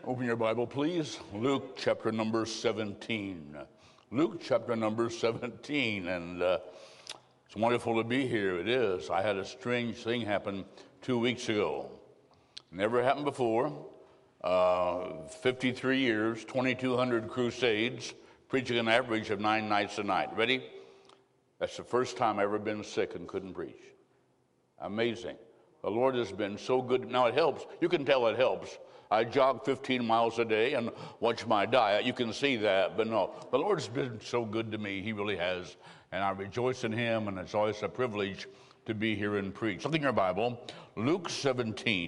Open your Bible, please. Luke chapter number 17. Luke chapter number 17. And it's wonderful to be here. It is. I had a strange thing happen 2 weeks ago. Never happened before. 53 years, 2,200 crusades, preaching an average of 9 nights a night. Ready? That's the first time I've ever been sick and couldn't preach. Amazing. The Lord has been so good. Now it helps. You can tell it helps. I jog 15 miles a day and watch my diet. You can see that, but no. The Lord's been so good to me. He really has. And I rejoice in him, and it's always a privilege to be here and preach. Look in your Bible, Luke 17.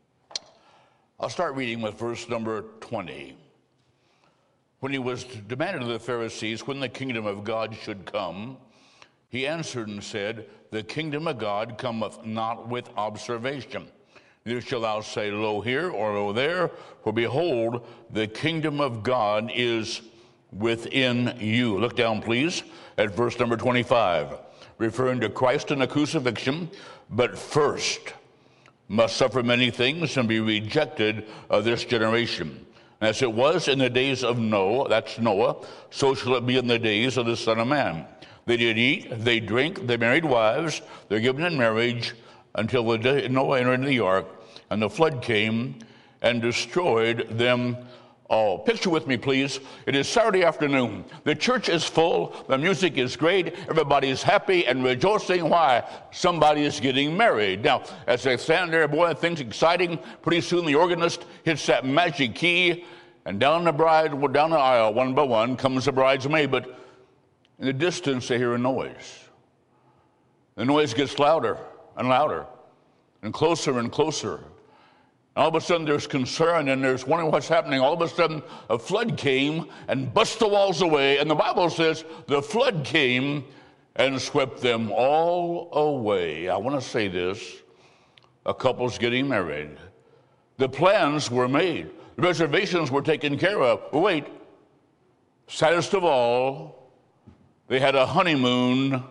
I'll start reading with verse number 20. When he was demanded of the Pharisees when the kingdom of God should come, he answered and said, "The kingdom of God cometh not with observation. Neither shall thou say, Lo here, or Lo there, for behold, the kingdom of God is within you." Look down, please, at verse number 25, referring to Christ and the crucifixion. "But first must suffer many things and be rejected of this generation. As it was in the days of Noah," that's Noah, "so shall it be in the days of the Son of Man. They did eat, they drink, they married wives, they're given in marriage, until the day Noah entered into the ark, and the flood came and destroyed them all." Picture with me, please. It is Saturday afternoon. The church is full. The music is great. Everybody is happy and rejoicing. Why? Somebody is getting married. Now, as they stand there, boy, things exciting. Pretty soon the organist hits that magic key, and down the aisle, one by one, comes the bridesmaid. But in the distance, they hear a noise. The noise gets louder and louder and closer and closer. And all of a sudden there's concern and there's wondering what's happening. All of a sudden a flood came and bust the walls away. And the Bible says the flood came and swept them all away. I want to say this. A couple's getting married. The plans were made. The reservations were taken care of. But wait, saddest of all, they had a honeymoon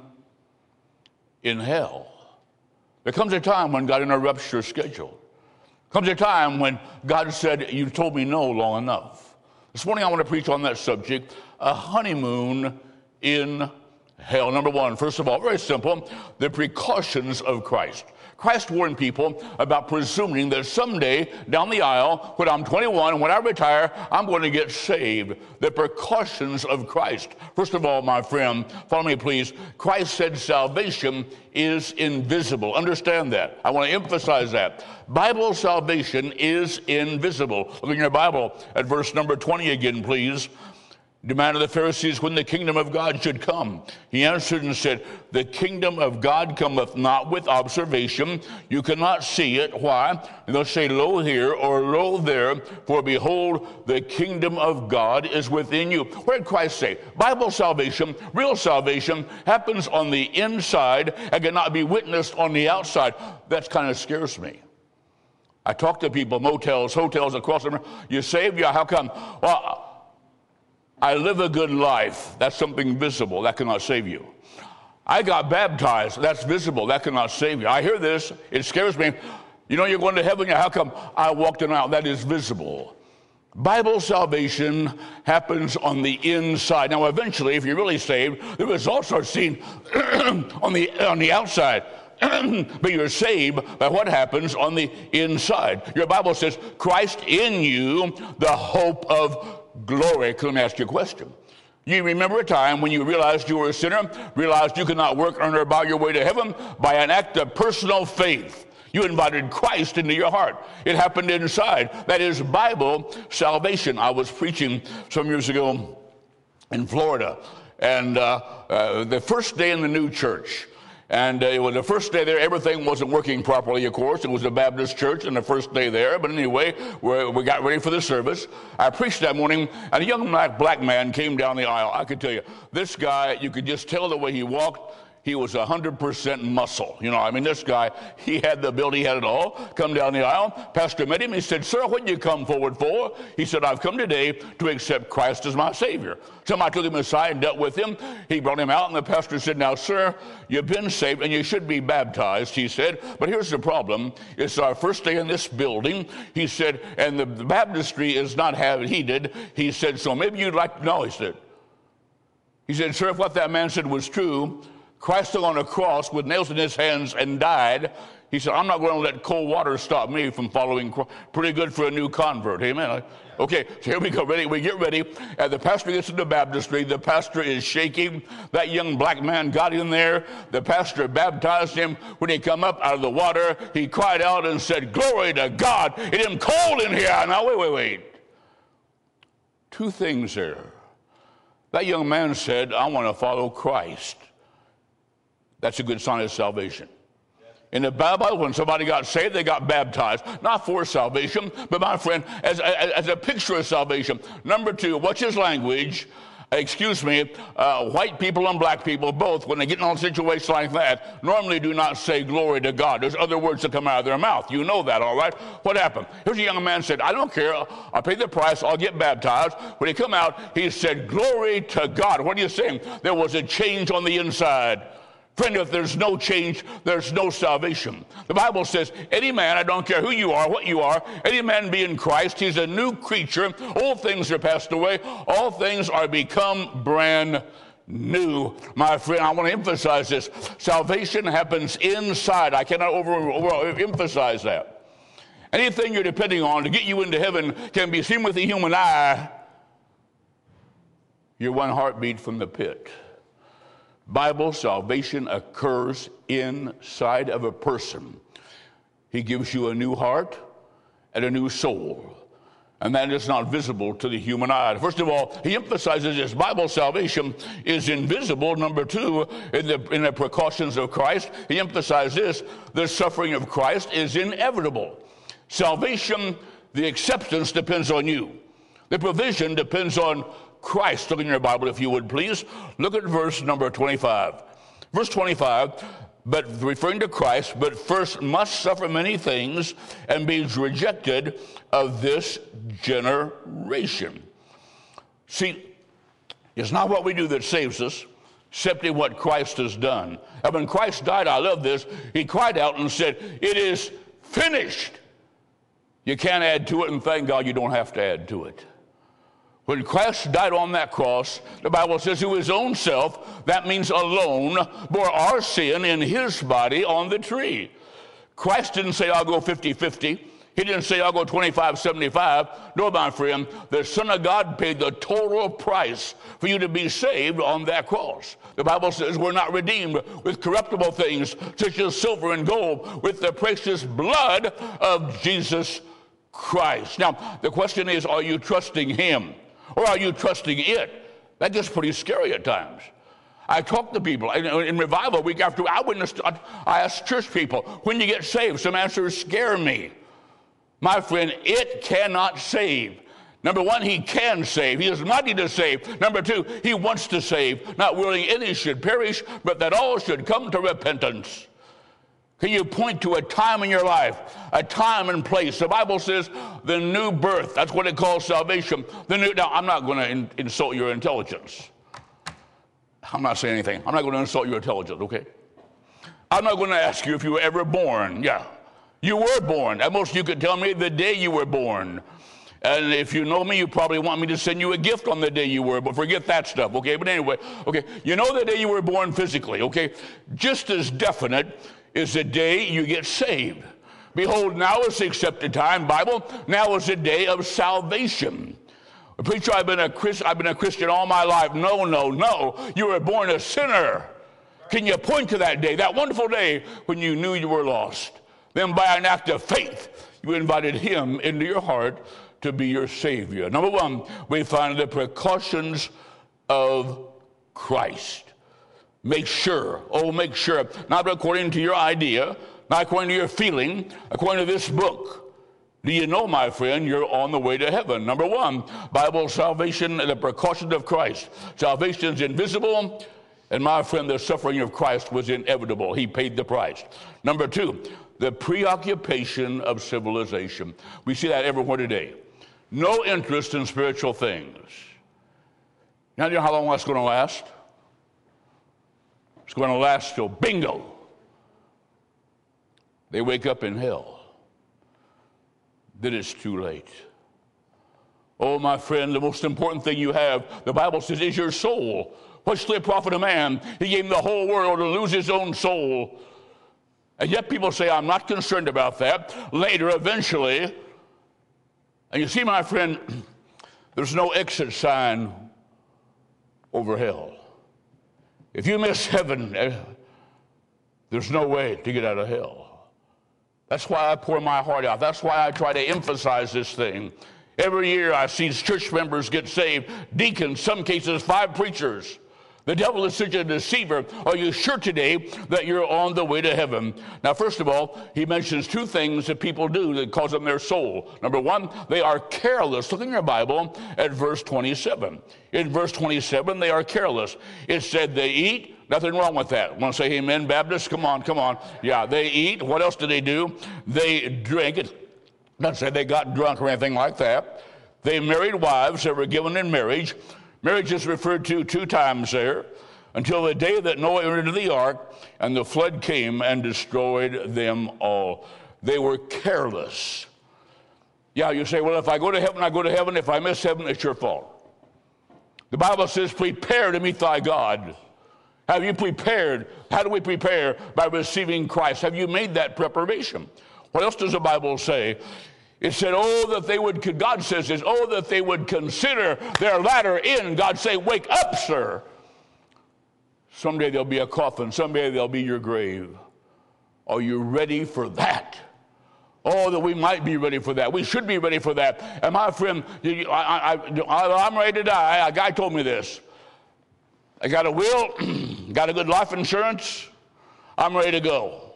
in hell. There comes a time when God interrupts your schedule. Comes a time when God said, "You told me no long enough." This morning I want to preach on that subject, a honeymoon in hell. Number one, first of all, very simple, the precautions of Christ. Christ warned people about presuming that someday down the aisle, when I'm 21, when I retire, I'm going to get saved. The precautions of Christ. First of all, my friend, follow me please. Christ said salvation is invisible. Understand that. I want to emphasize that. Bible salvation is invisible. Look in your Bible at verse number 20 again, please. Demanded the Pharisees when the kingdom of God should come. He answered and said, "The kingdom of God cometh not with observation. You cannot see it." Why? And they'll say, "Lo here," or "Lo there, for behold, the kingdom of God is within you." What did Christ say? Bible salvation, real salvation, happens on the inside and cannot be witnessed on the outside. That kind of scares me. I talk to people, motels, hotels across the. "You saved? Yeah, how come?" "Well, I live a good life." That's something visible. That cannot save you. "I got baptized." That's visible. That cannot save you. I hear this. It scares me. "You know you're going to heaven. How come?" "I walked an aisle." That is visible. Bible salvation happens on the inside. Now, eventually, if you're really saved, the results are seen on the outside. But you're saved by what happens on the inside. Your Bible says, "Christ in you, the hope of glory." Let me ask you a question. You remember a time when you realized you were a sinner, realized you could not work, earn, or buy your way to heaven by an act of personal faith. You invited Christ into your heart. It happened inside. That is Bible salvation. I was preaching some years ago in Florida, and the first day in the new church. And it was the first day there. Everything wasn't working properly, of course. It was a Baptist church, and the first day there. But anyway, we got ready for the service. I preached that morning, and a young black man came down the aisle. I could tell you, this guy, you could just tell the way he walked. He was 100% muscle. You know, I mean, this guy, he had the ability, he had it all. Come down the aisle. Pastor met him. He said, "Sir, what did you come forward for?" He said, "I've come today to accept Christ as my Savior." Somebody took him aside and dealt with him. He brought him out, and the pastor said, "Now, sir, you've been saved, and you should be baptized," he said. "But here's the problem. It's our first day in this building," he said, "and the baptistry is not heated." He said, "So maybe you'd like to know," he said. He said, "Sir, if what that man said was true, Christ hung on a cross with nails in his hands and died." He said, "I'm not going to let cold water stop me from following Christ." Pretty good for a new convert, amen. Okay, so here we go, ready, we get ready. The pastor gets into baptistry. The pastor is shaking. That young black man got in there. The pastor baptized him. When he come up out of the water, he cried out and said, "Glory to God, it is cold in here." Now, wait. Two things there. That young man said, "I want to follow Christ." That's a good sign of salvation. In the Bible, when somebody got saved, they got baptized. Not for salvation, but, my friend, as a picture of salvation. Number two, watch his language. White people and black people, both, when they get in a situation like that, normally do not say "glory to God." There's other words that come out of their mouth. You know that, all right? What happened? Here's a young man said, "I don't care. I'll pay the price. I'll get baptized." When he come out, he said, "Glory to God." What are you saying? There was a change on the inside. Friend, if there's no change, there's no salvation. The Bible says, any man, I don't care who you are, what you are, any man be in Christ, he's a new creature. All things are passed away. All things are become brand new. My friend, I want to emphasize this. Salvation happens inside. I cannot overemphasize that. Anything you're depending on to get you into heaven can be seen with the human eye. You're one heartbeat from the pit. Bible salvation occurs inside of a person. He gives you a new heart and a new soul, and that is not visible to the human eye. First of all, he emphasizes this. Bible salvation is invisible. Number two, in the precautions of Christ, he emphasizes this. The suffering of Christ is inevitable. Salvation, the acceptance depends on you. The provision depends on Christ. Look in your Bible, if you would, please. Look at verse number 25. Verse 25, but referring to Christ, "but first must suffer many things and be rejected of this generation." See, it's not what we do that saves us, except in what Christ has done. And when Christ died, I love this, he cried out and said, "It is finished." You can't add to it, and thank God you don't have to add to it. When Christ died on that cross, the Bible says, "who his own self," that means alone, "bore our sin in his body on the tree." Christ didn't say, "I'll go 50-50. He didn't say, "I'll go 25-75. No, my friend, the Son of God paid the total price for you to be saved on that cross. The Bible says we're not redeemed with corruptible things such as silver and gold, with the precious blood of Jesus Christ. Now, the question is, are you trusting him? Or are you trusting it? That gets pretty scary at times. I talk to people in revival week after I ask church people, when you get saved, some answers scare me. My friend, it cannot save. Number one, he can save. He is mighty to save. Number two, he wants to save, not willing any should perish, but that all should come to repentance. Can you point to a time in your life, a time and place? The Bible says the new birth. That's what it calls salvation. Now, I'm not going to insult your intelligence. I'm not saying anything. I'm not going to insult your intelligence, okay? I'm not going to ask you if you were ever born. Yeah, you were born. At most, you could tell me the day you were born. And if you know me, you probably want me to send you a gift on the day you were, but forget that stuff, okay? But anyway, okay, you know the day you were born physically, okay? Just as definite is the day you get saved. Behold, now is the accepted time, Bible. Now is the day of salvation. Preacher, I've been a Christian all my life. No. You were born a sinner. Can you point to that day, that wonderful day when you knew you were lost? Then by an act of faith, you invited him into your heart to be your Savior. Number one, we find the precautions of Christ. Make sure, not according to your idea, not according to your feeling, according to this book. Do you know, my friend, you're on the way to heaven? Number one, Bible salvation and the precautions of Christ. Salvation is invisible. And my friend, the suffering of Christ was inevitable. He paid the price. Number two, the preoccupation of civilization. We see that everywhere today. No interest in spiritual things. Now, you know how long that's going to last? It's going to last till bingo. They wake up in hell. Then it's too late. Oh, my friend, the most important thing you have, the Bible says, is your soul. What's the profit of man? He gave him the whole world to lose his own soul. And yet people say, I'm not concerned about that. Later, eventually, and you see, my friend, there's no exit sign over hell. If you miss heaven, there's no way to get out of hell. That's why I pour my heart out. That's why I try to emphasize this thing. Every year I see church members get saved, deacons, some cases 5 preachers. The devil is such a deceiver. Are you sure today that you're on the way to heaven? Now, first of all, he mentions 2 things that people do that cause them their soul. Number 1, they are careless. Look in your Bible at verse 27. In verse 27, they are careless. It said they eat. Nothing wrong with that. Want to say amen, Baptist? Come on, come on. Yeah, they eat. What else do they do? They drink. It doesn't say they got drunk or anything like that. They married wives that were given in marriage. Marriage is referred to 2 times there, until the day that Noah entered into the ark, and the flood came and destroyed them all. They were careless. Yeah, you say, well, if I go to heaven, I go to heaven. If I miss heaven, it's your fault. The Bible says, prepare to meet thy God. Have you prepared? How do we prepare? By receiving Christ. Have you made that preparation? What else does the Bible say? It said, oh, that they would, God says this, oh, that they would consider their latter end. God say, wake up, sir. Someday there'll be a coffin. Someday there'll be your grave. Are you ready for that? Oh, that we might be ready for that. We should be ready for that. And my friend, I'm ready to die. A guy told me this. I got a will, got a good life insurance. I'm ready to go.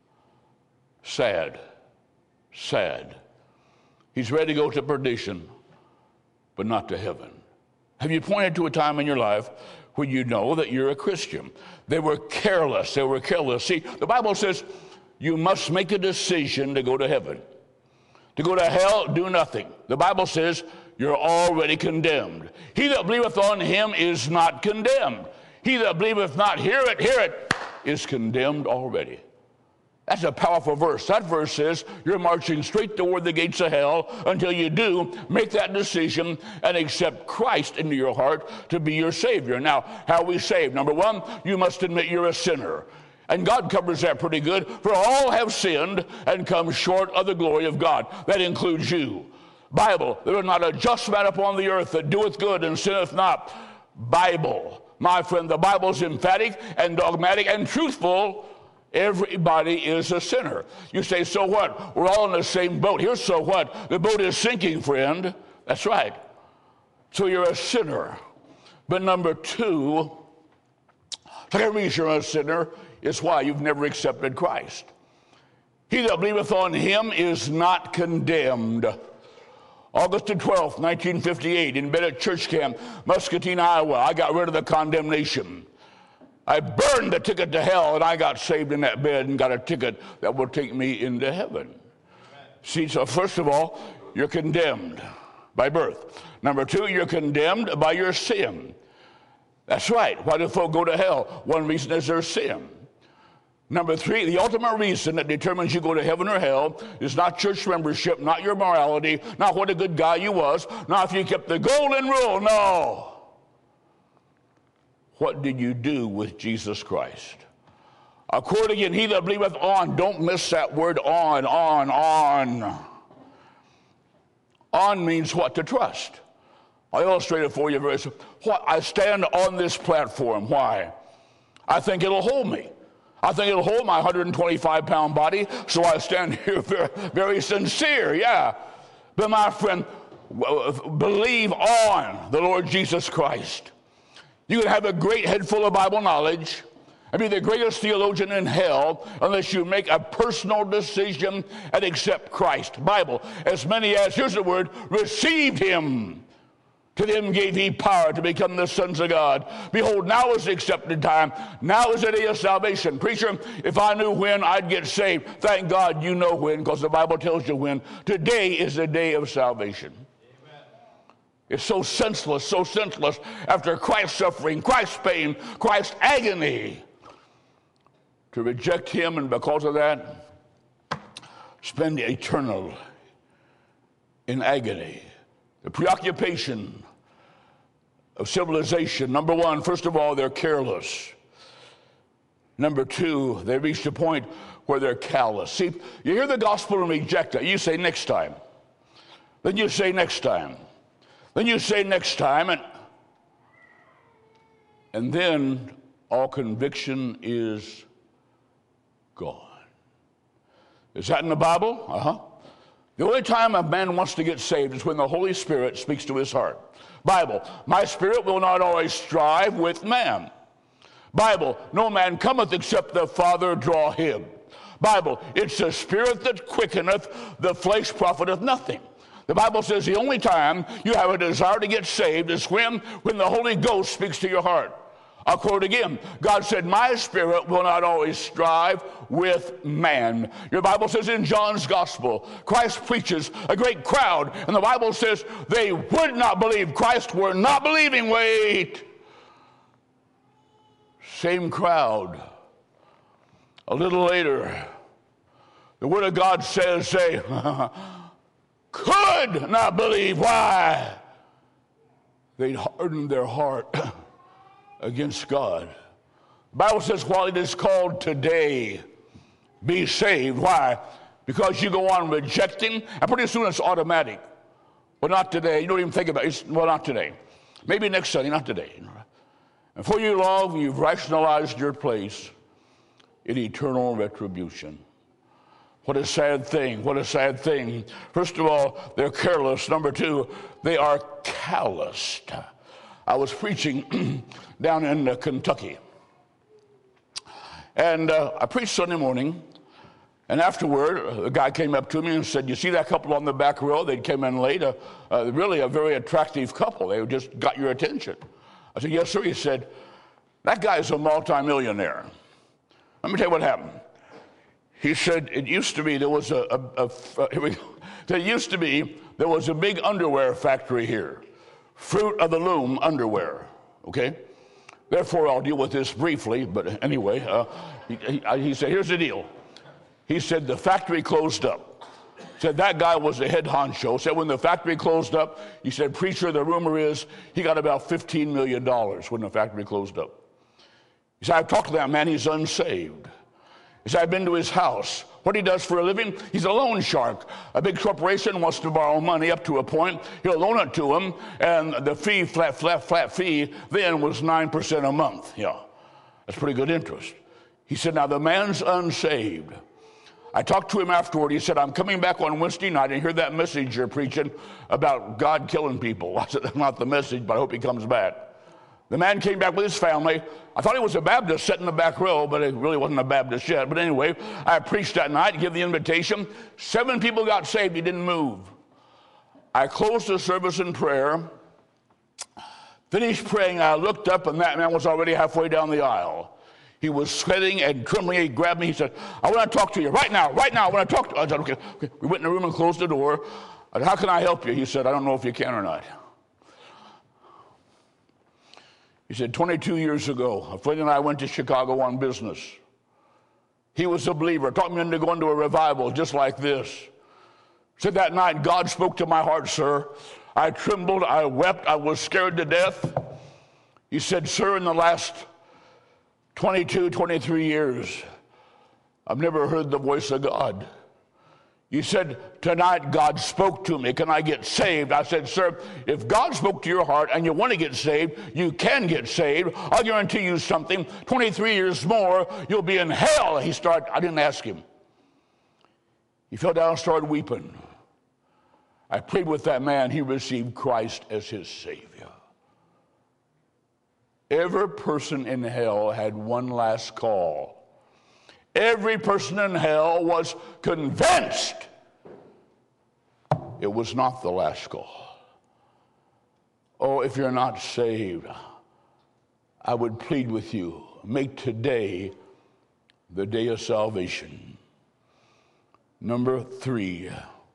Sad. Sad. He's ready to go to perdition, but not to heaven. Have you pointed to a time in your life when you know that you're a Christian? They were careless. They were careless. See, the Bible says you must make a decision to go to heaven. To go to hell, do nothing. The Bible says you're already condemned. He that believeth on him is not condemned. He that believeth not, hear it, is condemned already. That's a powerful verse. That verse says you're marching straight toward the gates of hell until you do make that decision and accept Christ into your heart to be your Savior. Now, how are we saved? Number 1, you must admit you're a sinner. And God covers that pretty good. For all have sinned and come short of the glory of God. That includes you. Bible, there is not a just man upon the earth that doeth good and sinneth not. Bible. My friend, the Bible's emphatic and dogmatic and truthful. Everybody is a sinner. You say, so what? We're all in the same boat. Here's so what? The boat is sinking, friend. That's right. So you're a sinner. But number 2, the reason you're a sinner is why you've never accepted Christ. He that believeth on him is not condemned. August the 12th, 1958, in Bennett Church Camp, Muscatine, Iowa, I got rid of the condemnation. I burned the ticket to hell, and I got saved in that bed and got a ticket that will take me into heaven. Amen. See, so first of all, you're condemned by birth. Number 2, you're condemned by your sin. That's right. Why do folk go to hell? One reason is their sin. Number 3, the ultimate reason that determines you go to heaven or hell is not church membership, not your morality, not what a good guy you was, not if you kept the golden rule. No. What did you do with Jesus Christ? According in he that believeth on, don't miss that word on. On means what? To trust. I'll illustrate it for you very soon. I stand on this platform. Why? I think it'll hold me. I think it'll hold my 125-pound body, so I stand here very, very sincere, yeah. But my friend, believe on the Lord Jesus Christ. You can have a great head full of Bible knowledge and be the greatest theologian in hell unless you make a personal decision and accept Christ. Bible, as many as, here's the word, received him To them gave he power to become the sons of God. Behold, now is the accepted time. Now is the day of salvation. Preacher, if I knew when I'd get saved, thank God you know when, because the Bible tells you when. Today is the day of salvation. Amen. It's so senseless after Christ's suffering, Christ's pain, Christ's agony, to reject him, and because of that, spend eternal in agony. The preoccupation of civilization. Number one, first of all, they're careless. Number two, they reached a point where they're callous. See, you hear the gospel and reject it. You say next time. Then you say next time. Then you say next time. And then all conviction is gone. Is that in the Bible? Uh-huh. The only time a man wants to get saved is when the Holy Spirit speaks to his heart. Bible, my spirit will not always strive with man. Bible, no man cometh except the Father draw him. Bible, it's the spirit that quickeneth, the flesh profiteth nothing. The Bible says the only time you have a desire to get saved is when the Holy Ghost speaks to your heart. I'll quote again. God said, my spirit will not always strive with man. Your Bible says in John's gospel, Christ preaches a great crowd, and the Bible says they would not believe. Christ were not believing. Wait. Same crowd. A little later, the Word of God says they could not believe. Why? They'd hardened their heart against God. The Bible says, while it is called today, be saved. Why? Because you go on rejecting, and pretty soon it's automatic. Well, not today. You don't even think about it. Well, not today. Maybe next Sunday, not today. And for you long, you've rationalized your place in eternal retribution. What a sad thing. What a sad thing. First of all, they're careless. Number two, they are calloused. I was preaching down in Kentucky. And I preached Sunday morning. And afterward, a guy came up to me and said, you see that couple on the back row? They came in late, really a very attractive couple. They just got your attention. I said, yes, sir. He said, that guy's a multimillionaire. Let me tell you what happened. He said, it used to be there was there was a big underwear factory here. Fruit of the Loom underwear, okay? Therefore, I'll deal with this briefly, but anyway, he said, here's the deal. He said, the factory closed up. Said that guy was the head honcho. Said when the factory closed up, he said, preacher, the rumor is he got about $15 million when the factory closed up. He said, I've talked to that man, he's unsaved. He said, I've been to his house. What he does for a living, he's a loan shark. A big corporation wants to borrow money up to a point. He'll loan it to him, and the fee, flat fee, then was 9% a month. Yeah, that's pretty good interest. He said, now the man's unsaved. I talked to him afterward. He said, I'm coming back on Wednesday night and hear that message you're preaching about God killing people. I said, that's not the message, but I hope he comes back. The man came back with his family. I thought he was a Baptist sitting in the back row, but he really wasn't a Baptist yet. But anyway, I preached that night, give the invitation. 7 people got saved. He didn't move. I closed the service in prayer, finished praying. I looked up, and that man was already halfway down the aisle. He was sweating and trembling. He grabbed me. He said, I want to talk to you right now. I want to talk to you. I said, okay. We went in the room and closed the door. I said, how can I help you? He said, I don't know if you can or not. He said, 22 years ago, a friend and I went to Chicago on business. He was a believer, talked me into going to a revival just like this. Said that night, God spoke to my heart, sir. I trembled, I wept, I was scared to death. He said, sir, in the last 22, 23 years, I've never heard the voice of God. You said, tonight God spoke to me. Can I get saved? I said, sir, if God spoke to your heart and you want to get saved, you can get saved. I'll guarantee you something. 23 years more, you'll be in hell. I didn't ask him. He fell down and started weeping. I prayed with that man. He received Christ as his Savior. Every person in hell had one last call. Every person in hell was convinced it was not the last call. Oh, if you're not saved, I would plead with you, make today the day of salvation. Number 3,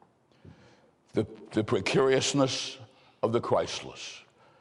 the precariousness of the Christless.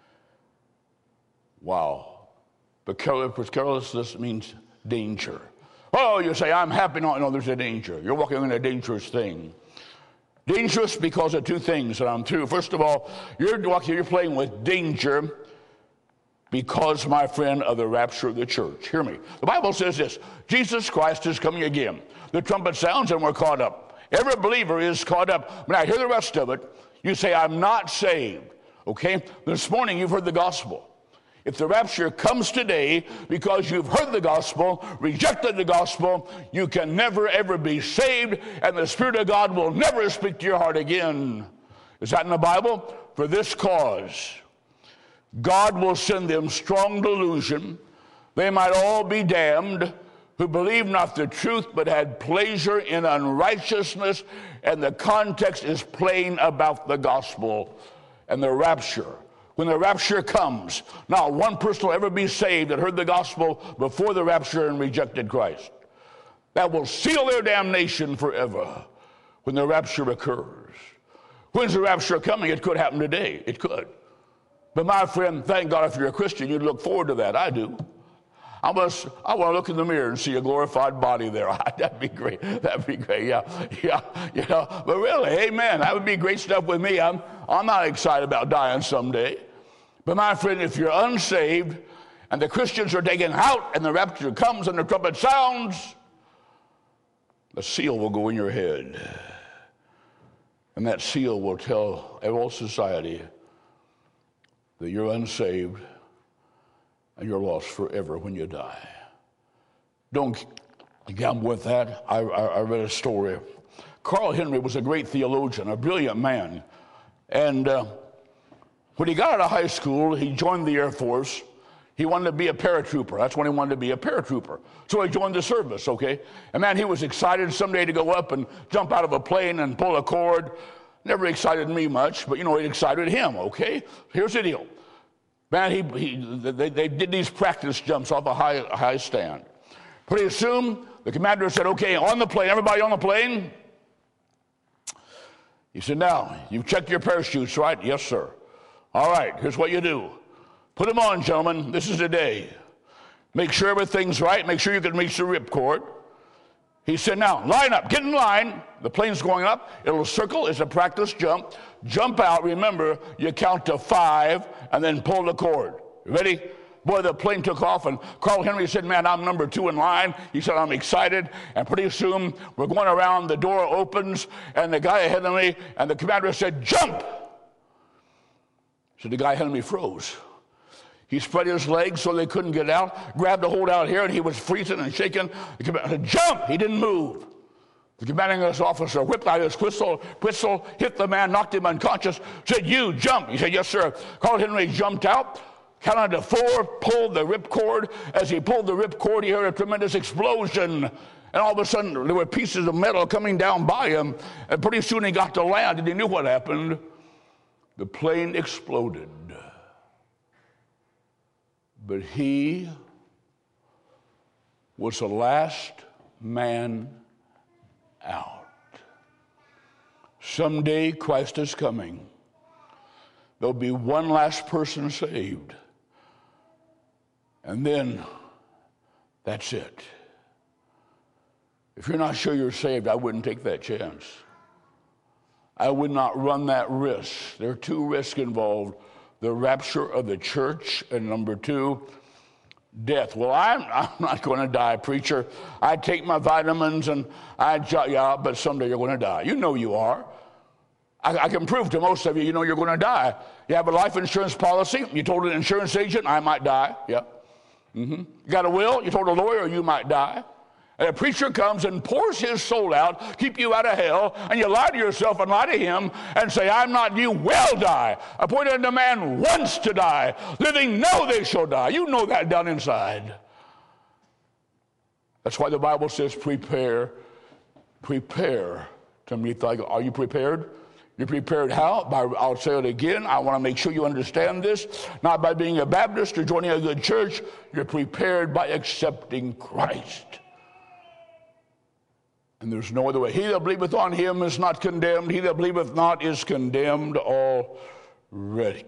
Wow. Precariousness means danger. Oh, you say, I'm happy. No, there's a danger. You're walking in a dangerous thing. Dangerous because of 2 things that I'm through. First of all, you're playing with danger because, my friend, of the rapture of the church. Hear me. The Bible says this: Jesus Christ is coming again. The trumpet sounds and we're caught up. Every believer is caught up. When I hear the rest of it, you say, I'm not saved. Okay? This morning you've heard the gospel. If the rapture comes today because you've heard the gospel, rejected the gospel, you can never, ever be saved, and the Spirit of God will never speak to your heart again. Is that in the Bible? For this cause, God will send them strong delusion. They might all be damned, who believed not the truth, but had pleasure in unrighteousness. And the context is plain about the gospel and the rapture. When the rapture comes, not one person will ever be saved that heard the gospel before the rapture and rejected Christ. That will seal their damnation forever when the rapture occurs. When's the rapture coming? It could happen today. It could. But my friend, thank God if you're a Christian, you'd look forward to that. I do. I want to look in the mirror and see a glorified body there. That'd be great. That'd be great. Yeah. But really, amen. That would be great stuff with me. I'm not excited about dying someday. But my friend, if you're unsaved and the Christians are taken out and the rapture comes and the trumpet sounds, the seal will go in your head. And that seal will tell all society that you're unsaved and you're lost forever when you die. Don't gamble with that. I read a story. Carl Henry was a great theologian, a brilliant man. And when he got out of high school, he joined the Air Force. He wanted to be a paratrooper. That's when he wanted to be a paratrooper. So he joined the service, okay? And man, he was excited someday to go up and jump out of a plane and pull a cord. Never excited me much, but it excited him, okay? Here's the deal. Man, they did these practice jumps off a high stand. Pretty soon, the commander said, okay, on the plane, everybody on the plane? He said, now, you've checked your parachutes, right? Yes, sir. All right, here's what you do. Put them on, gentlemen. This is the day. Make sure everything's right. Make sure you can reach the ripcord. He said, now, line up. Get in line. The plane's going up. It'll circle. It's a practice jump. Jump out. Remember, you count to 5 and then pull the cord. Ready? Boy, the plane took off, and Carl Henry said, man, I'm number 2 in line. He said, I'm excited. And pretty soon, we're going around. The door opens, and the guy ahead of me, and the commander said, jump. So the guy ahead of me froze. He spread his legs so they couldn't get out, grabbed a hold out here, and he was freezing and shaking. The commander said, jump! He didn't move. The commanding officer whipped out his whistle, hit the man, knocked him unconscious, said, you jump. He said, yes, sir. Carl Henry jumped out, counted to 4, pulled the ripcord. As he pulled the ripcord, he heard a tremendous explosion. And all of a sudden, there were pieces of metal coming down by him. And pretty soon he got to land, and he knew what happened. The plane exploded. But he was the last man out. Someday Christ is coming. There'll be one last person saved. And then that's it. If you're not sure you're saved, I wouldn't take that chance. I would not run that risk. There are 2 risks involved. The rapture of the church, and number 2, death. Well, I'm not going to die, preacher. I take my vitamins and yeah, but someday you're going to die. You know you are. I can prove to most of you, you know you're going to die. You have a life insurance policy. You told an insurance agent, I might die. Yeah. You got a will. You told a lawyer, you might die. And a preacher comes and pours his soul out, keep you out of hell, and you lie to yourself and lie to him and say, I'm not, you will die. Appointed unto man once to die. Living, no, they shall die. You know that down inside. That's why the Bible says, prepare to meet thy God. Are you prepared? You're prepared how? I'll say it again. I want to make sure you understand this. Not by being a Baptist or joining a good church. You're prepared by accepting Christ. And there's no other way. He that believeth on him is not condemned. He that believeth not is condemned already.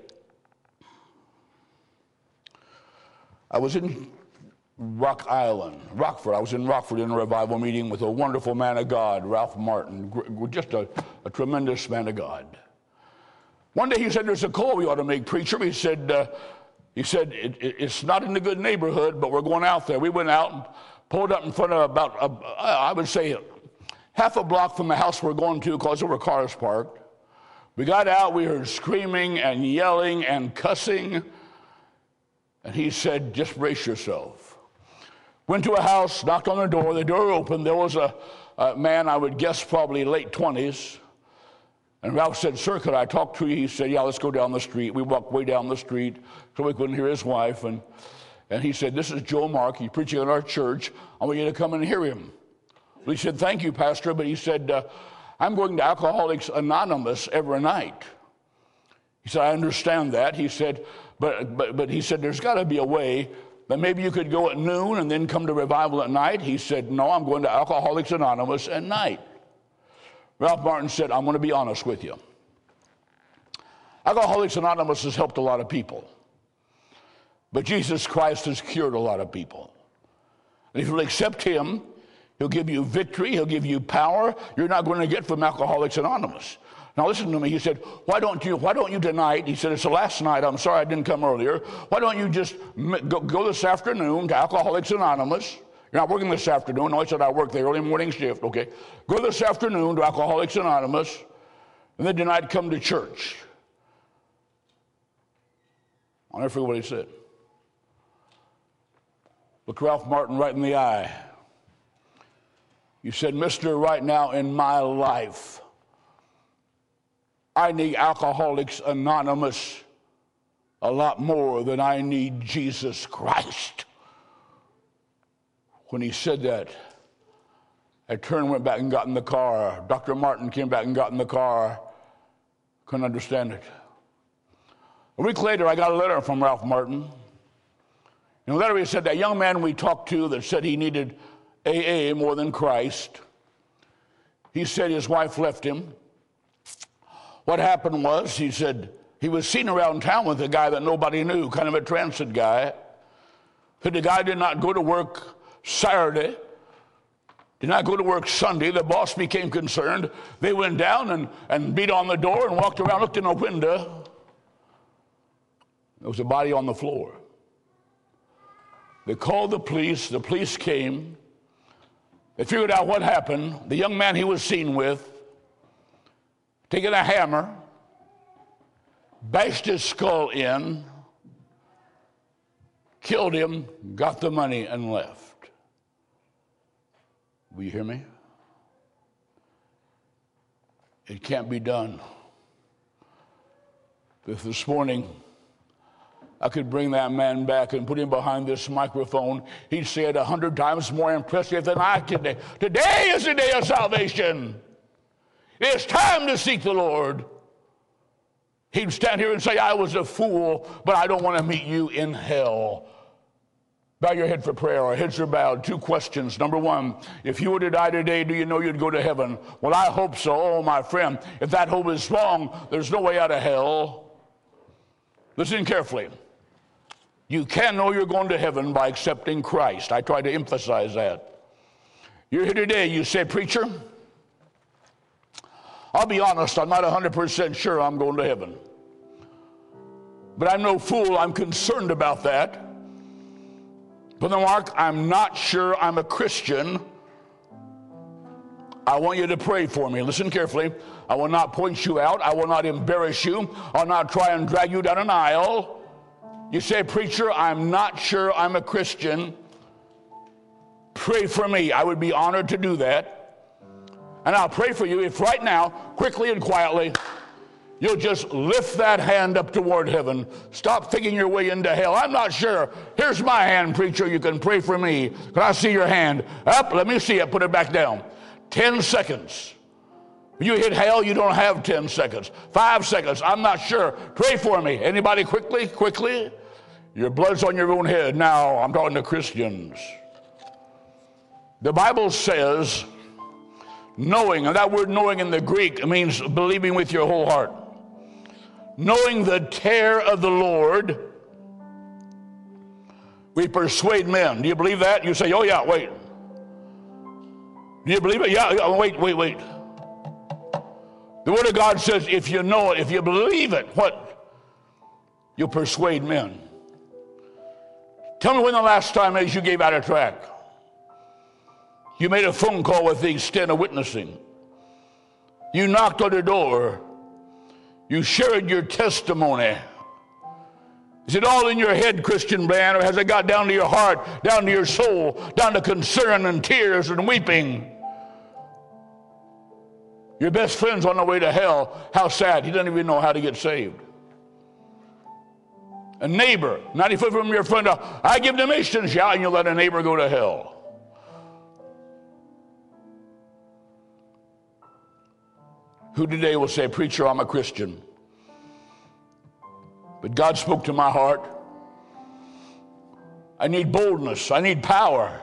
I was in Rockford. I was in Rockford in a revival meeting with a wonderful man of God, Ralph Martin, just a tremendous man of God. One day he said, there's a call we ought to make, preacher. He said, it's not in a good neighborhood, but we're going out there. We went out and pulled up in front of about, I would say, half a block from the house we're going to because there were cars parked. We got out, we heard screaming and yelling and cussing. And he said, just brace yourself. Went to a house, knocked on the door opened. There was a man, I would guess probably late 20s. And Ralph said, sir, could I talk to you? He said, yeah, let's go down the street. We walked way down the street so we couldn't hear his wife. And he said, this is Joe Mark. He's preaching in our church. I want you to come and hear him. Well, he said, thank you, Pastor. But he said, I'm going to Alcoholics Anonymous every night. He said, I understand that. He said, but he said, there's got to be a way that maybe you could go at noon and then come to revival at night. He said, no, I'm going to Alcoholics Anonymous at night. Ralph Martin said, I'm going to be honest with you. Alcoholics Anonymous has helped a lot of people. But Jesus Christ has cured a lot of people. And if you'll accept him, he'll give you victory, he'll give you power you're not going to get from Alcoholics Anonymous. Now listen to me. He said, why don't you tonight? He said, it's the last night. I'm sorry I didn't come earlier. Why don't you just go this afternoon to Alcoholics Anonymous? You're not working this afternoon. No, I said I work the early morning shift. Okay. Go this afternoon to Alcoholics Anonymous, and then tonight come to church. I'll never forget what he said. Looked Ralph Martin right in the eye. He said, mister, right now in my life, I need Alcoholics Anonymous a lot more than I need Jesus Christ. When he said that, I turned and went back and got in the car. Dr. Martin came back and got in the car. Couldn't understand it. A week later, I got a letter from Ralph Martin. In the letter, he said that young man we talked to that said he needed AA more than Christ, he said his wife left him. What happened was, he said, he was seen around town with a guy that nobody knew, kind of a transit guy. Said the guy did not go to work Saturday, did not go to work Sunday. The boss became concerned. They went down and beat on the door and walked around, looked in a window. There was a body on the floor. They called the police. The police came. They figured out what happened. The young man he was seen with, taking a hammer, bashed his skull in, killed him, got the money, and left. Will you hear me? It can't be done. If this morning I could bring that man back and put him behind this microphone, he'd say it 100 times more impressive than I today. Today is the day of salvation. It's time to seek the Lord. He'd stand here and say, I was a fool, but I don't want to meet you in hell. Bow your head for prayer. Our heads are bowed. 2 questions. Number 1, if you were to die today, do you know you'd go to heaven? Well, I hope so. Oh, my friend, if that hope is wrong, there's no way out of hell. Listen carefully. You can know you're going to heaven by accepting Christ. I try to emphasize that. You're here today, you say, preacher, I'll be honest, I'm not 100% sure I'm going to heaven. But I'm no fool, I'm concerned about that. Brother Mark, I'm not sure I'm a Christian. I want you to pray for me. Listen carefully. I will not point you out. I will not embarrass you. I'll not try and drag you down an aisle. You say, preacher, I'm not sure I'm a Christian. Pray for me. I would be honored to do that. And I'll pray for you if right now, quickly and quietly, you'll just lift that hand up toward heaven. Stop thinking your way into hell. I'm not sure. Here's my hand, preacher. You can pray for me. Can I see your hand? Up. Let me see it. Put it back down. 10 seconds. When you hit hell, you don't have 10 seconds, 5 seconds. I'm not sure. Pray for me. Anybody quickly, quickly? Your blood's on your own head. Now, I'm talking to Christians. The Bible says, knowing, and that word knowing in the Greek means believing with your whole heart. Knowing the terror of the Lord, we persuade men. Do you believe that? You say, oh yeah, wait. Do you believe it? Yeah, wait. The Word of God says if you know it, if you believe it, what? You'll persuade men. Tell me when the last time is you gave out a tract. You made a phone call with the extent of witnessing. You knocked on the door. You shared your testimony. Is it all in your head, Christian Bland, or has it got down to your heart, down to your soul, down to concern and tears and weeping? Your best friend's on the way to hell. How sad. He doesn't even know how to get saved. A neighbor, 90 foot from your front door, I give donations, yeah, and you let a neighbor go to hell. Who today will say, preacher, I'm a Christian, but God spoke to my heart. I need boldness. I need power.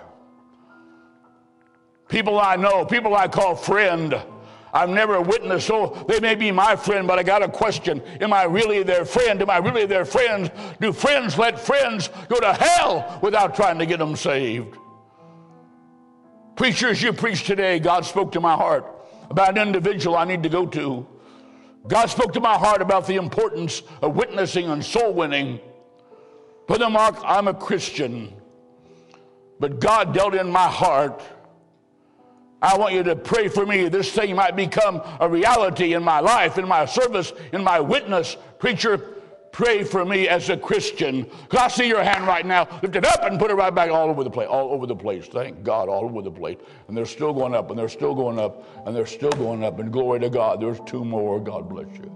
People I know, people I call friend, I've never witnessed, so they may be my friend, but I got a question. Am I really their friend? Am I really their friends? Do friends let friends go to hell without trying to get them saved? Preachers, you preach today, God spoke to my heart about an individual I need to go to. God spoke to my heart about the importance of witnessing and soul winning. Brother Mark, I'm a Christian, but God dealt in my heart. I want you to pray for me. This thing might become a reality in my life, in my service, in my witness. Preacher, pray for me as a Christian. Because I see your hand right now. Lift it up and put it right back all over the place. All over the place. Thank God, all over the place. And they're still going up, and they're still going up, and they're still going up. And glory to God, there's 2 more. God bless you.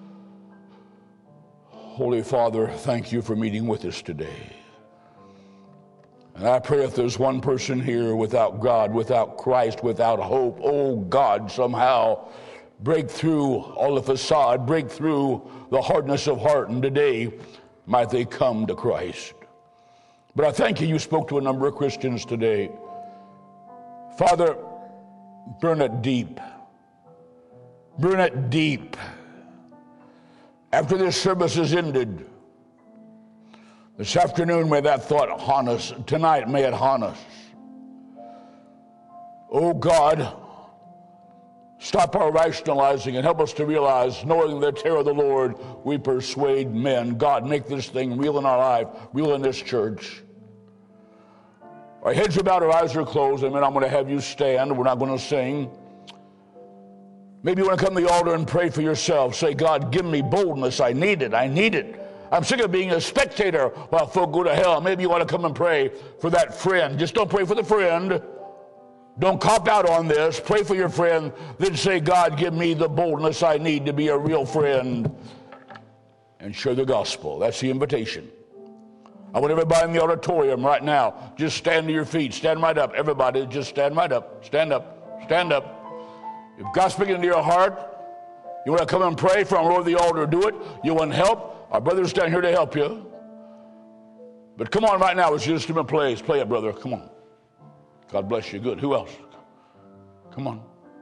Holy Father, thank you for meeting with us today. And I pray if there's one person here without God, without Christ, without hope, oh God, somehow break through all the facade, break through the hardness of heart, and today might they come to Christ. But I thank you, you spoke to a number of Christians today. Father, burn it deep. Burn it deep. After this service is ended, this afternoon, may that thought haunt us. Tonight, may it haunt us. Oh God, stop our rationalizing and help us to realize, knowing the terror of the Lord, we persuade men. God, make this thing real in our life, real in this church. Our heads are bowed, our eyes are closed. Amen. I'm going to have you stand. We're not going to sing. Maybe you want to come to the altar and pray for yourself. Say, God, give me boldness. I need it. I need it. I'm sick of being a spectator while folk go to hell. Maybe you want to come and pray for that friend. Just don't pray for the friend. Don't cop out on this. Pray for your friend. Then say, God, give me the boldness I need to be a real friend and share the gospel. That's the invitation. I want everybody in the auditorium right now, just stand to your feet. Stand right up. Everybody, just stand right up. Stand up. Stand up. If God's speaking into your heart, you want to come and pray from over the altar, do it. You want help? Our brother's down here to help you. But come on right now. It's just a place. Play it, brother. Come on. God bless you. Good. Who else? Come on.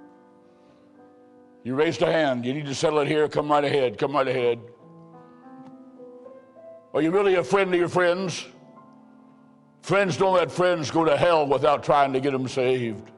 You raised a hand. You need to settle it here. Come right ahead. Come right ahead. Are you really a friend to your friends? Friends don't let friends go to hell without trying to get them saved.